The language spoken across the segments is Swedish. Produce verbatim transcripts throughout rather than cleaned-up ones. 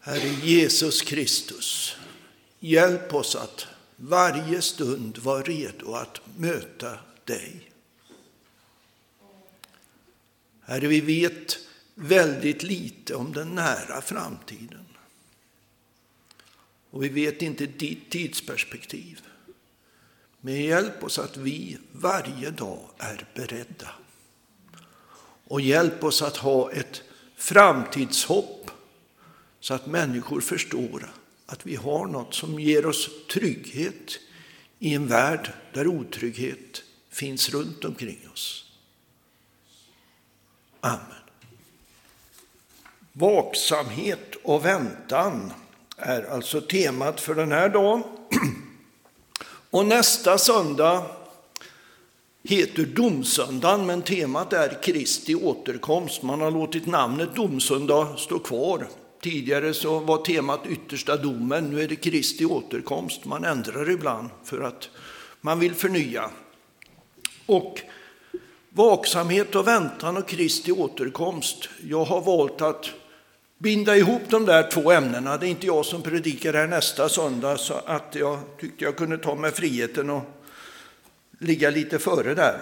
Herre Jesus Kristus, hjälp oss att varje stund vara redo att möta dig. Herre, vi vet väldigt lite om den nära framtiden. Och vi vet inte ditt tidsperspektiv. Men hjälp oss att vi varje dag är beredda. Och hjälp oss att ha ett framtidshopp så att människor förstår att vi har något som ger oss trygghet i en värld där otrygghet finns runt omkring oss. Amen. Vaksamhet och väntan är alltså temat för den här dagen. Och nästa söndag heter domsöndagen, men temat är Kristi återkomst. Man har låtit namnet domsöndag stå kvar. Tidigare så var temat yttersta domen, nu är det Kristi återkomst. Man ändrar ibland för att man vill förnya. Och vaksamhet och väntan och Kristi återkomst. Jag har valt att binda ihop de där två ämnena. Det är inte jag som predikar här nästa söndag, så att jag tyckte jag kunde ta mig friheten och ligga lite före där.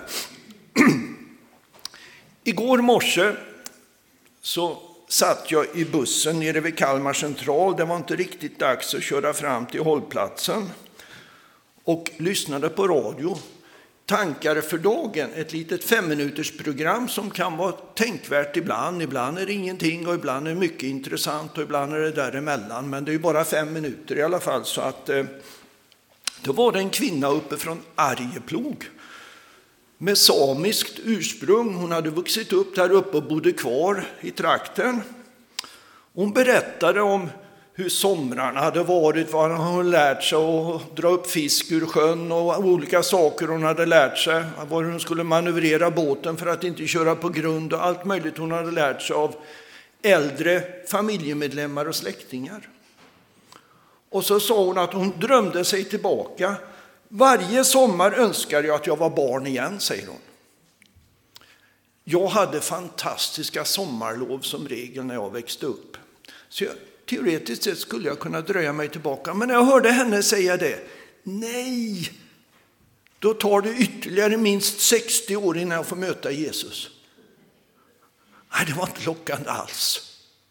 Igår morse så satt jag i bussen nere vid Kalmar central. Det var inte riktigt dags att köra fram till hållplatsen. Och lyssnade på radio. Tankar för dagen, ett litet femminutersprogram som kan vara tänkvärt ibland. Ibland är det ingenting och ibland är det mycket intressant och ibland är det däremellan. Men det är ju bara fem minuter i alla fall. Så att, eh, då var det en kvinna uppe från Arjeplog med samiskt ursprung. Hon hade vuxit upp där uppe och bodde kvar i trakten. Hon berättade om hur somrarna hade varit, vad hon hade lärt sig att dra upp fisk ur sjön och olika saker hon hade lärt sig. Var hon skulle manövrera båten för att inte köra på grund och allt möjligt hon hade lärt sig av äldre familjemedlemmar och släktingar. Och så sa hon att hon drömde sig tillbaka. Varje sommar önskar jag att jag var barn igen, säger hon. Jag hade fantastiska sommarlov som regel när jag växte upp. Så jag, teoretiskt sett skulle jag kunna dröja mig tillbaka. Men när jag hörde henne säga det, nej, då tar det ytterligare minst sextio år innan jag får möta Jesus. Nej, det var inte lockande alls.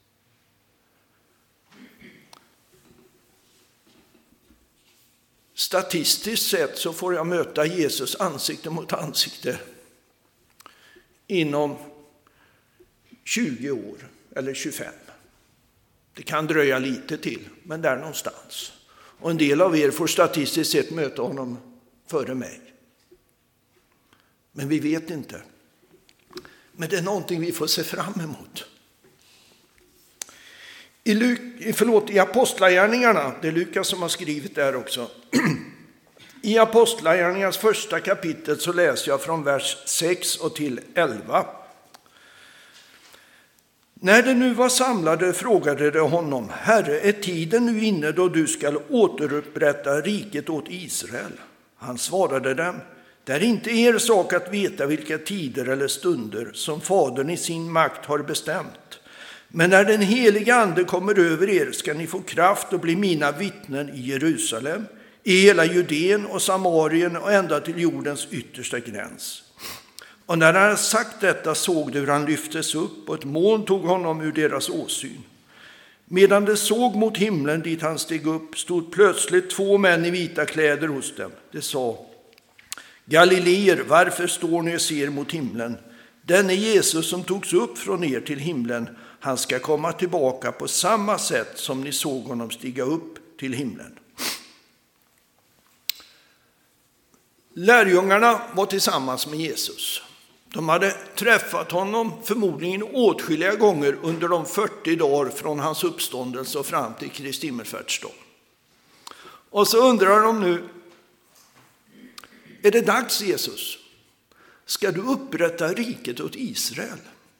Statistiskt sett så får jag möta Jesus ansikte mot ansikte inom tjugo år eller tjugofem. Det kan dröja lite till, men där någonstans. Och en del av er får statistiskt sett möta honom före mig. Men vi vet inte. Men det är någonting vi får se fram emot. I, Luk- förlåt, i Apostlagärningarna, det är Lukas som har skrivit där också. I Apostlagärningarnas första kapitel så läser jag från vers sex och till elva. När det nu var samlade frågade de honom, Herre, är tiden nu inne då du skall återupprätta riket åt Israel? Han svarade dem, det är inte er sak att veta vilka tider eller stunder som Fadern i sin makt har bestämt. Men när den heliga ande kommer över er ska ni få kraft och bli mina vittnen i Jerusalem, i hela Judeen och Samarien och ända till jordens yttersta gräns. Och när han sagt detta såg de hur han lyftes upp och ett moln tog honom ur deras åsyn. Medan de såg mot himlen dit han steg upp stod plötsligt två män i vita kläder hos dem. De sa, Galileer, varför står ni och ser mot himlen? Den är Jesus som togs upp från er till himlen. Han ska komma tillbaka på samma sätt som ni såg honom stiga upp till himlen. Lärjungarna var tillsammans med Jesus. De hade träffat honom förmodligen åtskilliga gånger under de fyrtio dagar från hans uppståndelse och fram till Kristi himmelfärdsdag. Och så undrar de nu, är det dags Jesus? Ska du upprätta riket åt Israel?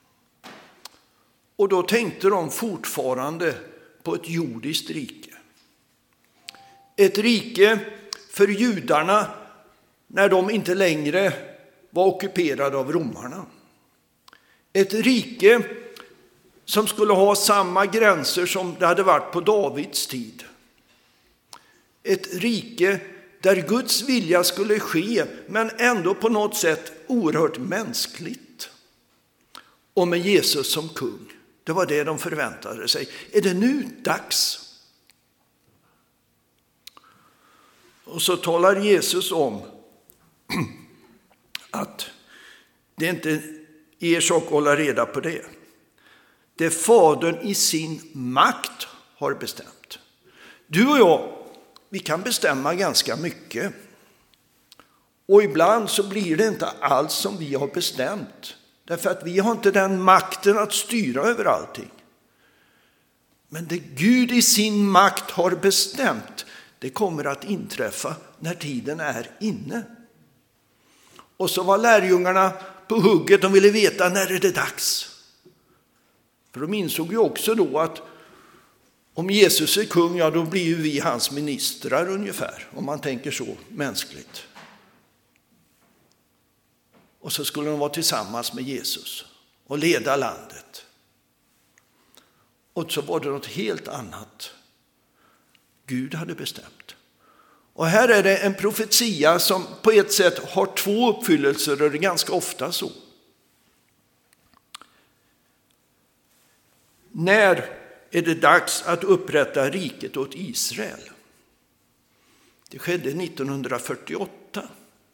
Och då tänkte de fortfarande på ett jordiskt rike. Ett rike för judarna när de inte längre var ockuperade av romarna. Ett rike som skulle ha samma gränser som det hade varit på Davids tid. Ett rike där Guds vilja skulle ske, men ändå på något sätt oerhört mänskligt. Och med Jesus som kung. Det var det de förväntade sig. Är det nu dags? Och så talar Jesus om att det inte är er sak att hålla reda på det. Det Fadern i sin makt har bestämt. Du och jag, vi kan bestämma ganska mycket. Och ibland så blir det inte alls som vi har bestämt. Därför att vi har inte den makten att styra över allting. Men det Gud i sin makt har bestämt, det kommer att inträffa när tiden är inne. Och så var lärjungarna på hugget, de ville veta när är det dags. För de insåg ju också då att om Jesus är kung, ja då blir ju vi hans ministrar ungefär. Om man tänker så mänskligt. Och så skulle de vara tillsammans med Jesus och leda landet. Och så var det något helt annat Gud hade bestämt. Och här är det en profetia som på ett sätt har två uppfyllelser, och det är ganska ofta så. När är det dags att upprätta riket åt Israel? Det skedde nittonhundrafyrtioåtta.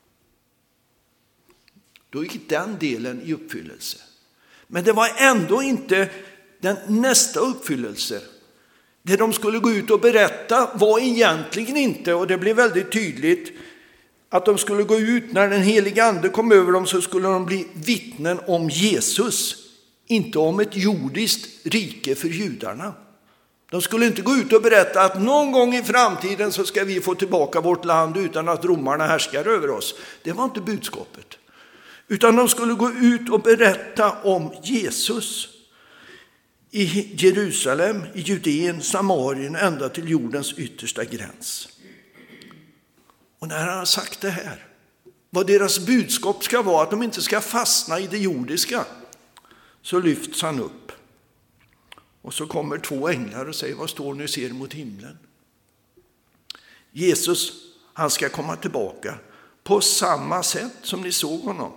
Då gick den delen i uppfyllelse. Men det var ändå inte den nästa uppfyllelse. Det de skulle gå ut och berätta var egentligen inte, och det blev väldigt tydligt, att de skulle gå ut när den heliga ande kom över dem, så skulle de bli vittnen om Jesus. Inte om ett jordiskt rike för judarna. De skulle inte gå ut och berätta att någon gång i framtiden så ska vi få tillbaka vårt land utan att romarna härskar över oss. Det var inte budskapet. Utan de skulle gå ut och berätta om Jesus i Jerusalem, i Judeen, Samarien, ända till jordens yttersta gräns. Och när han har sagt det här, vad deras budskap ska vara, att de inte ska fastna i det jordiska, så lyfts han upp. Och så kommer två änglar och säger, vad står ni och ser mot himlen? Jesus, han ska komma tillbaka på samma sätt som ni såg honom.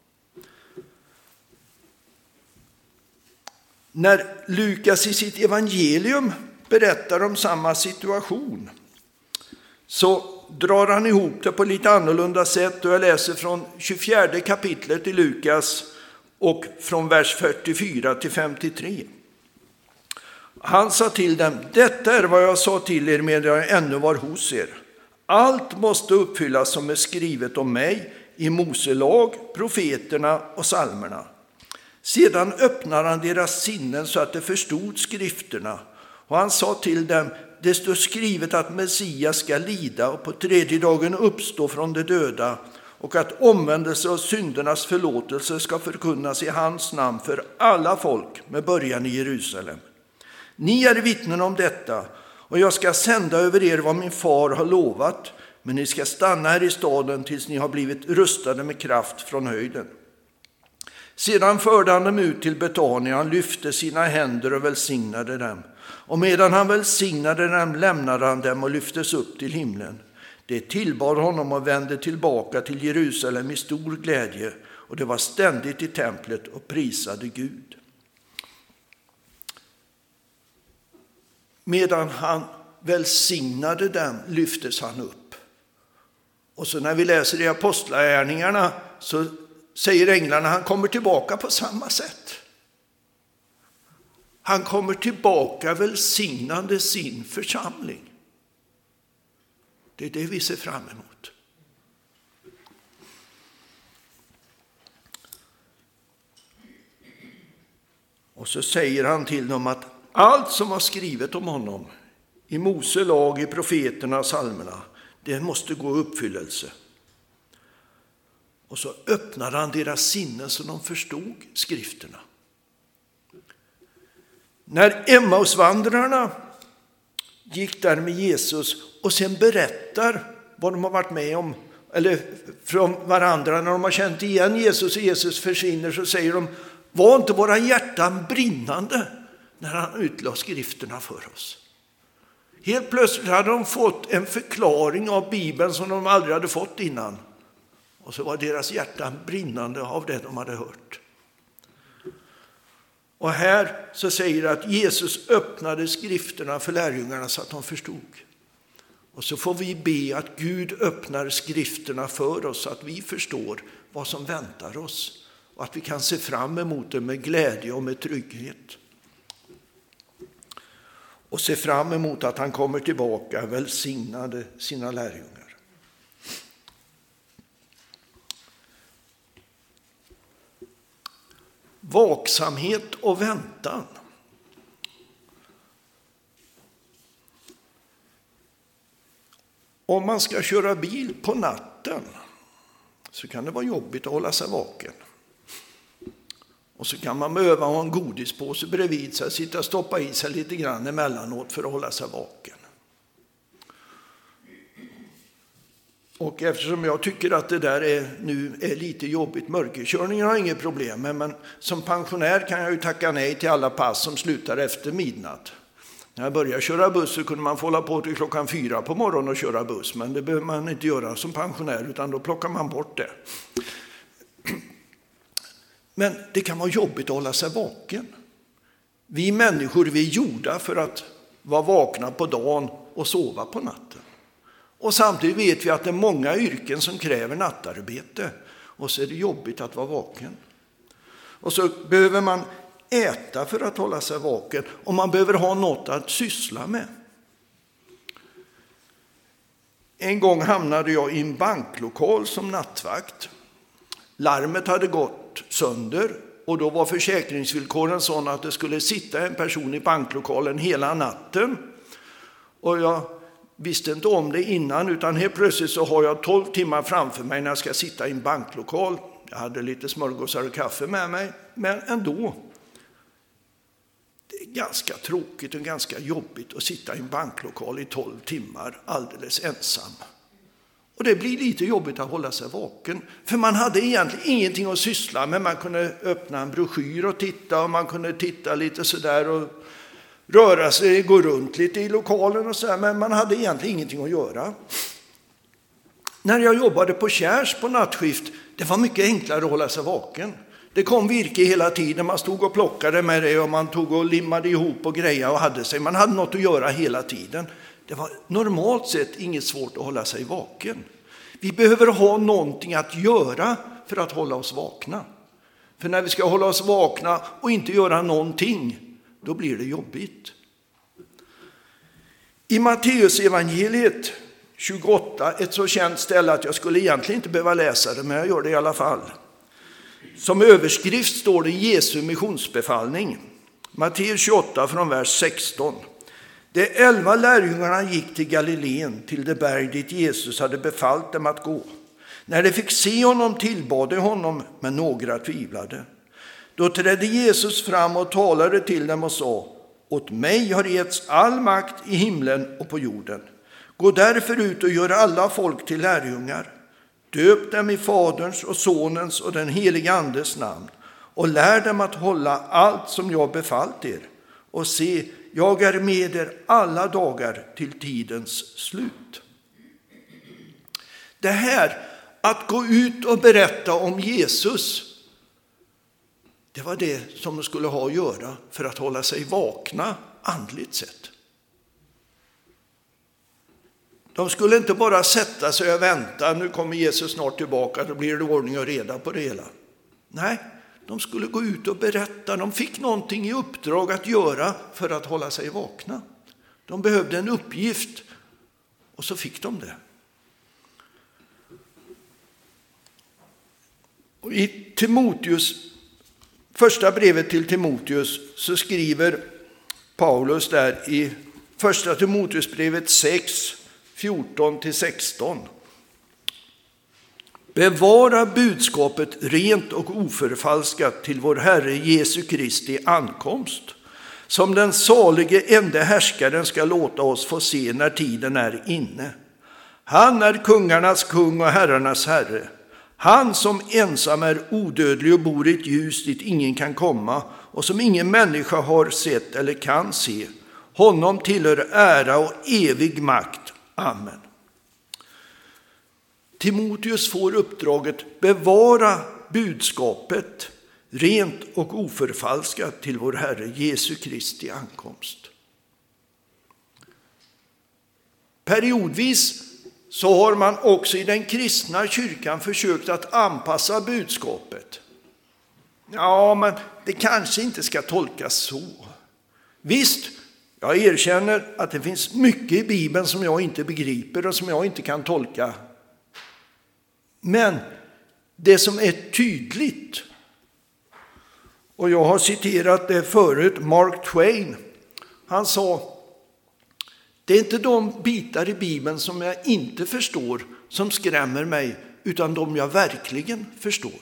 När Lukas i sitt evangelium berättar om samma situation, så drar han ihop det på lite annorlunda sätt. Och jag läser från tjugofjärde kapitlet i Lukas och från vers fyrtiofyra till femtiotre. Han sa till dem, detta är vad jag sa till er medan jag ännu var hos er. Allt måste uppfyllas som är skrivet om mig i Mose lag, profeterna och psalmerna. Sedan öppnar han deras sinnen så att de förstod skrifterna. Och han sa till dem, det står skrivet att Messias ska lida och på tredje dagen uppstå från de döda, och att omvändelse och syndernas förlåtelse ska förkunnas i hans namn för alla folk med början i Jerusalem. Ni är vittnen om detta, och jag ska sända över er vad min far har lovat, men ni ska stanna här i staden tills ni har blivit rustade med kraft från höjden. Sedan förde han dem ut till Betania, han lyfte sina händer och välsignade dem. Och medan han välsignade dem lämnade han dem och lyftes upp till himlen. Det tillbad honom och vände tillbaka till Jerusalem i stor glädje, och det var ständigt i templet och prisade Gud. Medan han välsignade dem lyftes han upp. Och så när vi läser i apostlagärningarna så säger änglarna, han kommer tillbaka på samma sätt. Han kommer tillbaka välsignande sin församling. Det är det vi ser fram emot. Och så säger han till dem att allt som var skrivet om honom i Mose lag, i profeterna och psalmerna, det måste gå i uppfyllelse. Och så öppnade han deras sinnen så de förstod skrifterna. När Emmausvandrarna gick där med Jesus och sen berättar vad de har varit med om, eller från varandra när de har känt igen Jesus och Jesus försvinner, så säger de, var inte våra hjärtan brinnande när han utlade skrifterna för oss. Helt plötsligt hade de fått en förklaring av Bibeln som de aldrig hade fått innan. Och så var deras hjärtan brinnande av det de hade hört. Och här så säger det att Jesus öppnade skrifterna för lärjungarna så att de förstod. Och så får vi be att Gud öppnar skrifterna för oss så att vi förstår vad som väntar oss. Och att vi kan se fram emot det med glädje och med trygghet. Och se fram emot att han kommer tillbaka välsignade sina lärjungar. Vaksamhet och väntan. Om man ska köra bil på natten så kan det vara jobbigt att hålla sig vaken. Och så kan man behöva ha en godispåse bredvid sig, sitta och stoppa i sig lite grann emellanåt för att hålla sig vaken. Och eftersom jag tycker att det där är, nu är lite jobbigt, mörkerkörningen har inget problem med, men som pensionär kan jag ju tacka nej till alla pass som slutar efter midnatt. När jag började köra buss så kunde man få hålla på till klockan fyra på morgonen och köra buss, men det behöver man inte göra som pensionär utan då plockar man bort det. Men det kan vara jobbigt att hålla sig vaken. Vi människor, vi är gjorda för att vara vakna på dagen och sova på natten. Och samtidigt vet vi att det är många yrken som kräver nattarbete. Och så är det jobbigt att vara vaken. Och så behöver man äta för att hålla sig vaken. Och man behöver ha något att syssla med. En gång hamnade jag i en banklokal som nattvakt. Larmet hade gått sönder och då var försäkringsvillkoren sådana att det skulle sitta en person i banklokalen hela natten. Och jag visste inte om det innan, utan helt plötsligt så har jag tolv timmar framför mig när jag ska sitta i en banklokal. Jag hade lite smörgåsar och kaffe med mig, men ändå. Det är ganska tråkigt och ganska jobbigt att sitta i en banklokal i tolv timmar alldeles ensam. Och det blir lite jobbigt att hålla sig vaken. För man hade egentligen ingenting att syssla med. Man kunde öppna en broschyr och titta och man kunde titta lite sådär och röra sig, gå runt lite i lokalen och så. Men man hade egentligen ingenting att göra. När jag jobbade på Kärs på nattskift, det var mycket enklare att hålla sig vaken. Det kom virke hela tiden, man stod och plockade med det och man tog och limmade ihop och grejade och hade sig. Man hade något att göra hela tiden. Det var normalt sett inget svårt att hålla sig vaken. Vi behöver ha någonting att göra för att hålla oss vakna. För när vi ska hålla oss vakna och inte göra någonting, då blir det jobbigt. I Matteus evangeliet tjugoåtta, ett så känt ställe att jag skulle egentligen inte behöva läsa det, men jag gör det i alla fall. Som överskrift står det Jesu missionsbefallning. Matteus tjugoåtta från vers sexton. De elva lärjungarna gick till Galileen, till det berg dit Jesus hade befallt dem att gå. När de fick se honom tillbad de honom, men några tvivlade. Då trädde Jesus fram och talade till dem och sa: åt mig har getts all makt i himlen och på jorden. Gå därför ut och gör alla folk till lärjungar. Döp dem i Faderns och Sonens och den helige Andes namn och lär dem att hålla allt som jag befallt er. Och se, jag är med er alla dagar till tidens slut. Det här, att gå ut och berätta om Jesus, det var det som de skulle ha att göra för att hålla sig vakna andligt sett. De skulle inte bara sätta sig och vänta, nu kommer Jesus snart tillbaka, då blir det ordning och reda på det hela. Nej, de skulle gå ut och berätta. De fick någonting i uppdrag att göra för att hålla sig vakna. De behövde en uppgift och så fick de det. Och i Timoteus, första brevet till Timoteus, så skriver Paulus där i första Timoteusbrevet sex, fjorton till sexton. Bevara budskapet rent och oförfalskat till vår Herre Jesu Kristi ankomst, som den salige ende härskaren ska låta oss få se när tiden är inne. Han är kungarnas kung och herrarnas herre. Han som ensam är odödlig och bor i ett ljus dit ingen kan komma och som ingen människa har sett eller kan se. Honom tillhör ära och evig makt. Amen. Timoteus får uppdraget bevara budskapet rent och oförfalskat till vår Herre Jesu Kristi ankomst. Periodvis så har man också i den kristna kyrkan försökt att anpassa budskapet. Ja, men det kanske inte ska tolkas så. Visst, jag erkänner att det finns mycket i Bibeln som jag inte begriper och som jag inte kan tolka. Men det som är tydligt, och jag har citerat det förut, Mark Twain, han sa: det är inte de bitar i Bibeln som jag inte förstår som skrämmer mig, utan de jag verkligen förstår.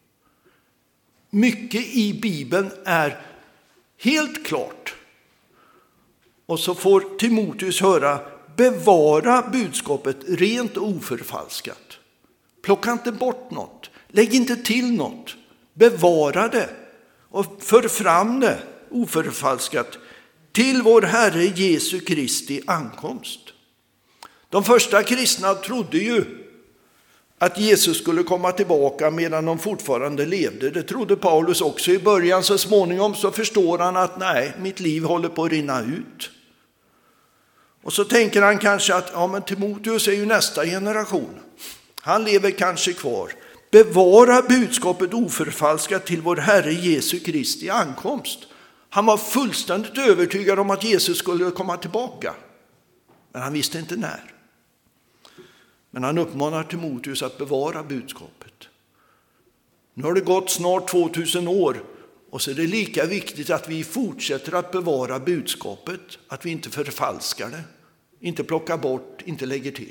Mycket i Bibeln är helt klart. Och så får Timoteus höra: bevara budskapet rent och oförfalskat. Plocka inte bort något. Lägg inte till något. Bevara det och för fram det oförfalskat till vår Herre Jesu Kristi ankomst. De första kristna trodde ju att Jesus skulle komma tillbaka medan de fortfarande levde. Det trodde Paulus också i början. Så småningom så förstår han att nej, mitt liv håller på att rinna ut. Och så tänker han kanske att ja, men Timoteus är ju nästa generation. Han lever kanske kvar. Bevara budskapet oförfalskat till vår Herre Jesu Kristi ankomst. Han var fullständigt övertygad om att Jesus skulle komma tillbaka. Men han visste inte när. Men han uppmanar Timoteus att bevara budskapet. Nu har det gått snart tvåtusen år. Och så är det lika viktigt att vi fortsätter att bevara budskapet. Att vi inte förfalskar det. Inte plockar bort, inte lägger till.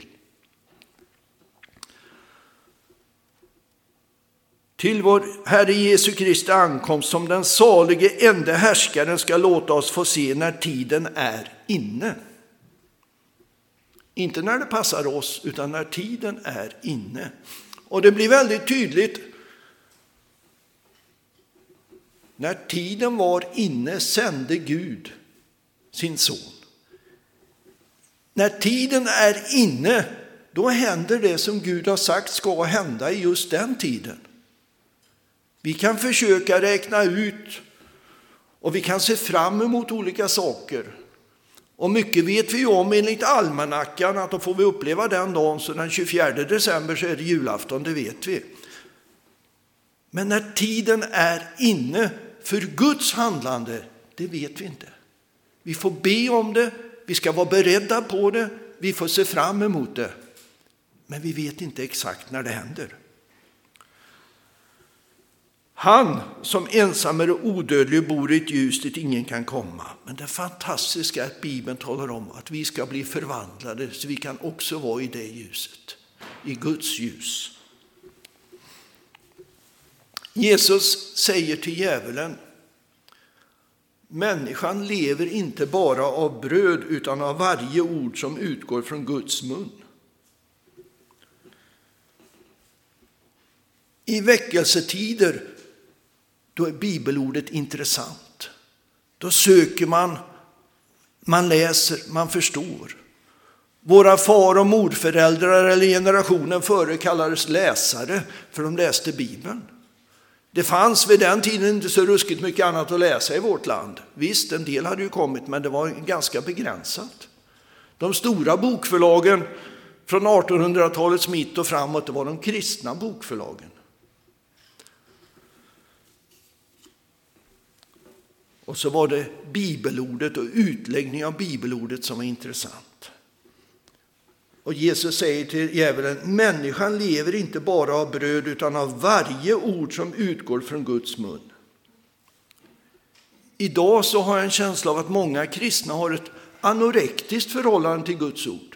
Till vår Herre Jesu Kristi ankomst som den salige ende härskaren ska låta oss få se när tiden är inne. Inte när det passar oss, utan när tiden är inne. Och det blir väldigt tydligt. När tiden var inne sände Gud sin son. När tiden är inne, då händer det som Gud har sagt ska hända i just den tiden. Vi kan försöka räkna ut och vi kan se fram emot olika saker. Och mycket vet vi om enligt almanackan att då får vi uppleva den dagen, så den tjugofjärde december så är det julafton, det vet vi. Men när tiden är inne för Guds handlande, det vet vi inte. Vi får be om det, vi ska vara beredda på det, vi får se fram emot det. Men vi vet inte exakt när det händer. Han som ensam är odödlig bor i ett ljus dit ingen kan komma. Men det fantastiska är att Bibeln talar om att vi ska bli förvandlade så vi kan också vara i det ljuset. I Guds ljus. Jesus säger till djävulen: människan lever inte bara av bröd utan av varje ord som utgår från Guds mun. I väckelsetider då är bibelordet intressant. Då söker man, man läser, man förstår. Våra far- och morföräldrar eller generationen före kallades läsare för de läste Bibeln. Det fanns vid den tiden inte så ruskigt mycket annat att läsa i vårt land. Visst, en del hade ju kommit, men det var ganska begränsat. De stora bokförlagen från artonhundratalets mitt och framåt, det var de kristna bokförlagen. Och så var det bibelordet och utläggning av bibelordet som var intressant. Och Jesus säger till djävulen: människan lever inte bara av bröd utan av varje ord som utgår från Guds mun. Idag så har jag en känsla av att många kristna har ett anorektiskt förhållande till Guds ord.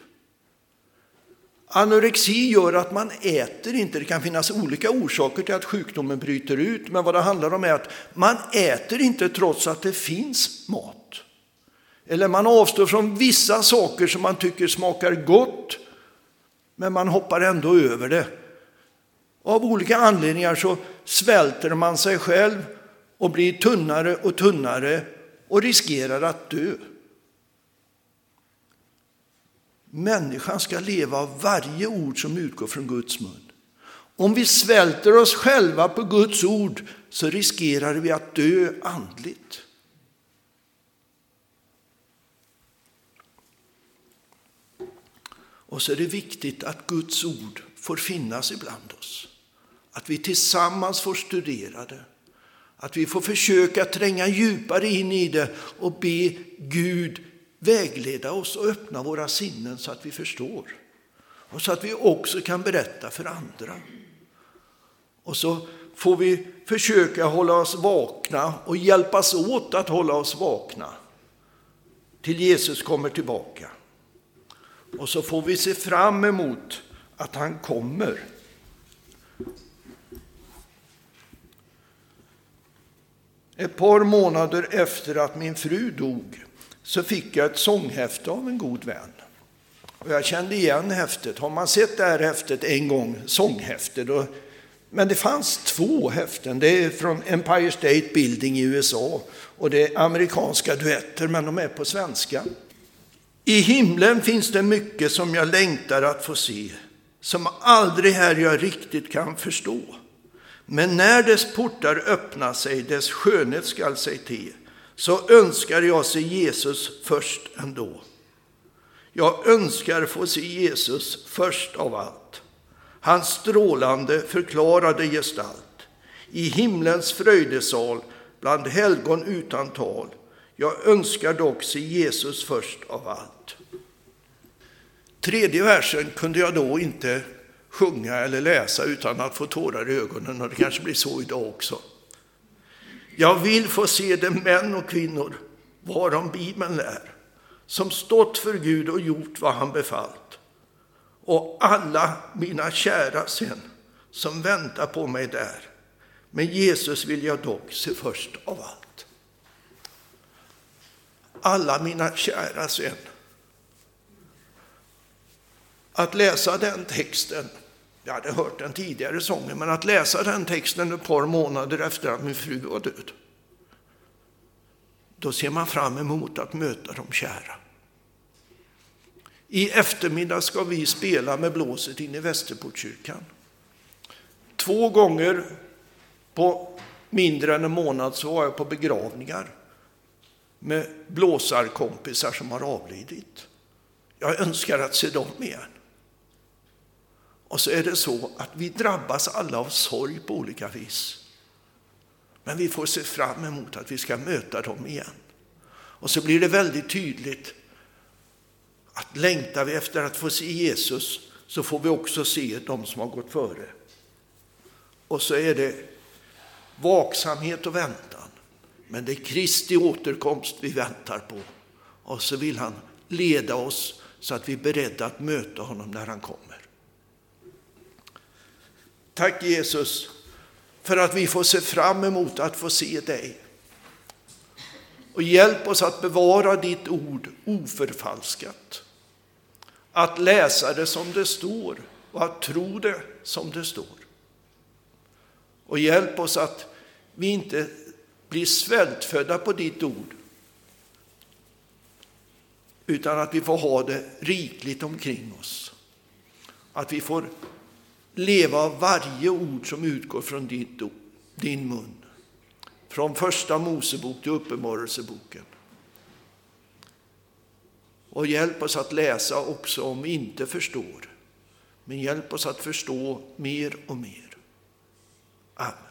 Anorexi gör att man äter inte. Det kan finnas olika orsaker till att sjukdomen bryter ut. Men vad det handlar om är att man äter inte trots att det finns mat. Eller man avstår från vissa saker som man tycker smakar gott. Men man hoppar ändå över det. Av olika anledningar så svälter man sig själv och blir tunnare och tunnare och riskerar att dö. Människan ska leva av varje ord som utgår från Guds mun. Om vi svälter oss själva på Guds ord så riskerar vi att dö andligt. Och så är det viktigt att Guds ord får finnas ibland oss. Att vi tillsammans får studera det. Att vi får försöka tränga djupare in i det och be Gud vägleda oss och öppna våra sinnen så att vi förstår. Och så att vi också kan berätta för andra. Och så får vi försöka hålla oss vakna och hjälpas åt att hålla oss vakna till Jesus kommer tillbaka. Och så får vi se fram emot att han kommer. Ett par månader efter att min fru dog så fick jag ett sånghäfte av en god vän. Och jag kände igen häftet. Har man sett det här häftet en gång, sånghäfte, då... Men det fanns två häften. Det är från Empire State Building i U S A. Och det är amerikanska duetter, men de är på svenska. I himlen finns det mycket som jag längtar att få se. Som aldrig här jag riktigt kan förstå. Men när dess portar öppnar sig, dess skönhet skall sig till. Så önskar jag se Jesus först ändå. Jag önskar få se Jesus först av allt. Hans strålande förklarade gestalt. I himlens fröjdesal, bland helgon utan tal. Jag önskar dock se Jesus först av allt. Tredje versen kunde jag då inte sjunga eller läsa utan att få tårar i ögonen. Och det kanske blir så idag också. Jag vill få se de män och kvinnor, varom Bibeln lär, som stått för Gud och gjort vad han befallt. Och alla mina kära sen som väntar på mig där. Men Jesus vill jag dock se först av allt. Alla mina kära sen. Att läsa den texten, jag hade hört den tidigare sången, men att läsa den texten ett par månader efter att min fru var död. Då ser man fram emot att möta de kära. I eftermiddag ska vi spela med blåset in i Västerportkyrkan. Två gånger på mindre än en månad så var jag på begravningar med blåsarkompisar som har avlidit. Jag önskar att se dem igen. Och så är det så att vi drabbas alla av sorg på olika vis. Men vi får se fram emot att vi ska möta dem igen. Och så blir det väldigt tydligt att längtar vi efter att få se Jesus så får vi också se de som har gått före. Och så är det vaksamhet och väntan. Men det är Kristi återkomst vi väntar på. Och så vill han leda oss så att vi är beredda att möta honom när han kommer. Tack Jesus för att vi får se fram emot att få se dig. Och hjälp oss att bevara ditt ord oförfalskat. Att läsa det som det står och att tro det som det står. Och hjälp oss att vi inte blir svältfödda på ditt ord. Utan att vi får ha det rikligt omkring oss. Att vi får leva av varje ord som utgår från ditt ord, din mun. Från första Mosebok till Uppenbarelseboken. Och hjälp oss att läsa också om vi inte förstår. Men hjälp oss att förstå mer och mer. Amen.